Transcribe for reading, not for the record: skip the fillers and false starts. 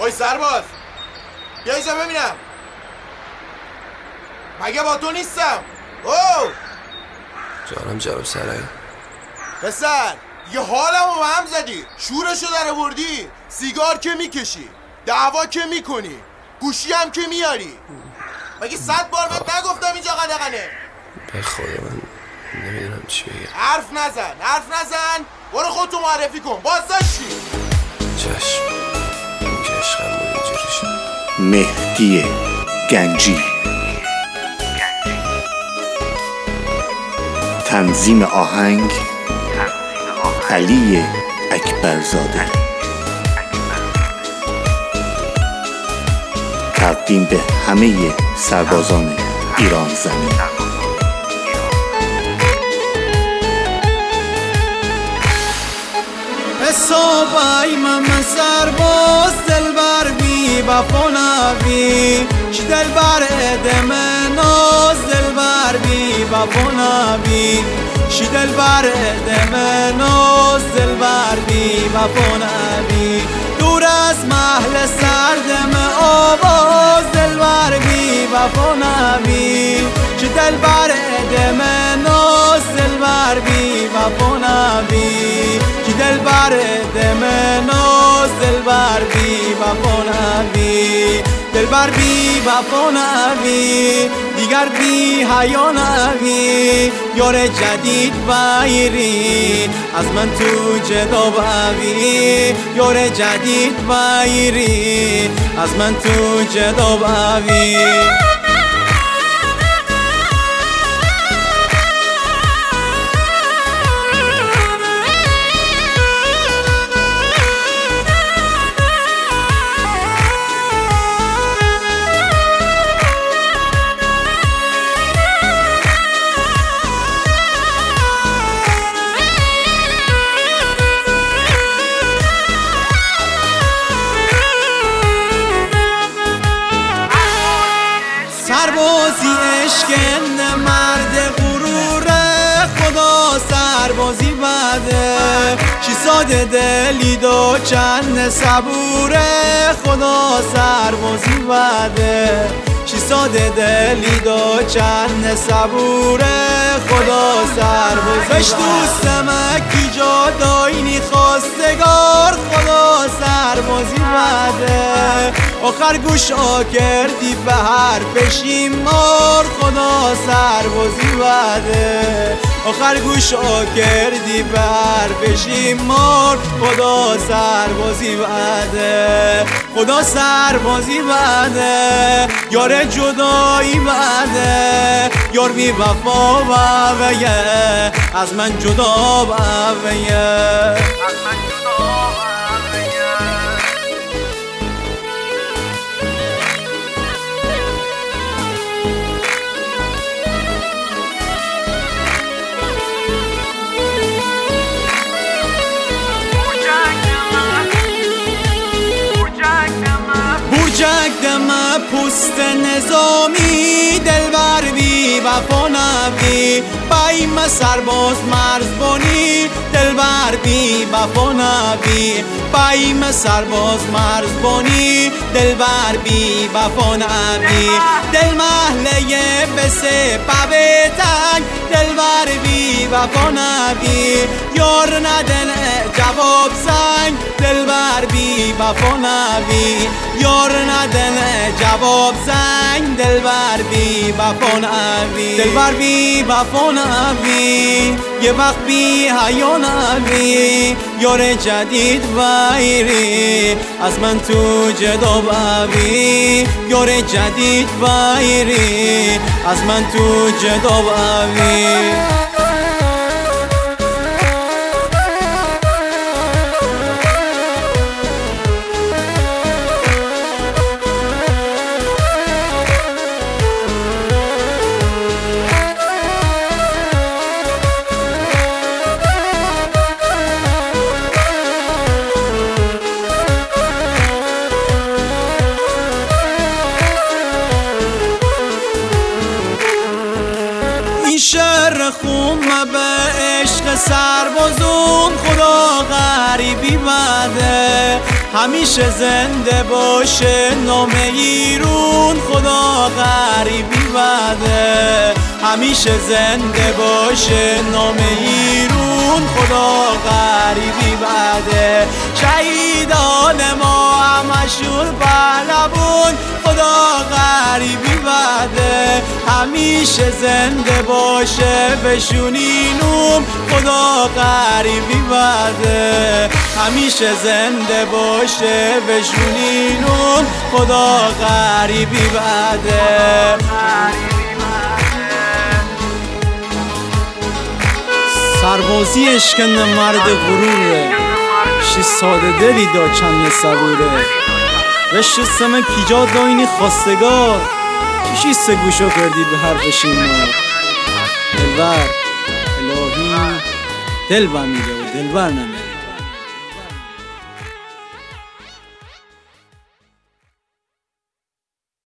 اوی سرباز بیا اینجا ببینم. مگه با تو نیستم؟ او جانم جناب سرایی. پسر یه حالمو به هم زدی، شورشو در آوردی، سیگار که میکشی، دعوا که میکنی، گوشی هم که میاری. مگه 100 بار بهت نگفتم اینجا قدغنه؟ به خدا من نمیدونم چی بگم. حرف نزن. برو خودتو معرفی کن. بازداشتی. چشم. این که عشقم بود اینجوری شد. مهدی گنجی. تنظیم آهنگ علی اکبرزاده. تقدیم به همه سربازان ایران زمین. حسابای من سرباز دلبر بی وفا نبی، چی دلبر ادم ناز دلبر بی وفا نبی، چی دلبر ادم ناز دلبر بی وفا نبی. دور از محل سردم آواز دلبر بی وفا نبی، چی دلبر ادم ناز دلبر بی وفا نبی، چی دلبر ادم ناز دلبر بی وفا نبی، دلبر بی وفا نبی، دیگر بی حیا نبی، یار جدید بایری از من تو جدا بوی، یار جدید بایری از من تو جدا بوی. سربازی اشکن مرد غروره، خدا سربازی بده، چی ساده دلید و چند صبوره، خدا سربازی بده، چی ساده دلید و چند صبوره، خدا سربازی بده. بش دوستم کی جا داینی خواستگار، خدا سربازی بده، آخر گوش کردی به حرفش مار، خدا سربازی بده، آخر گوش کردی به حرفش مار، خدا سربازی بده، خدا سربازی بده، یار جدایی بده، یار بی وفا بویه از من جدا بویه، از من جدا بویه. برجک پوست نظامی دلبر بی وفا نبی، بایم سرباز مرزبانی دلبر بی وفا نبی، بایم سرباز مرزبانی دلبر بی وفا نبی، دل محله بسه پبتنگ دلبر بی وفا نبی، یار ندن جواب زنگ دلبر بی وفا نبی، یار ندن جواب زنگ دلبر بی وفا نبی، دلبر بی وفا نبی، یه وقت بی حیا نبی، یار جدید بایری از من تو جدا بوی، یار جدید بایری از من تو جدا بوی. شعر خون به عشق سربازون، خدا غریبی بده، همیشه زنده باشه نام ایرون، خدا غریبی بده. همیشه زنده باشه نام ایرون، خدا غریبی بده. شهیدان ما همشون پهلوون، خدا غریبی بده. همیشه زنده باشه بشونینوم، خدا غریبی بده. همیشه زنده باشه بشونینوم، خدا غریبی بده. سربازی اشکند مرد غروره، شی ساده دلی دا چند صبوره. بشستم کیجا داینی خواستگار، چیشی سه گوشو کردی به حرف شیما. دلبر الهی دل بمیره و دلبر نمیره.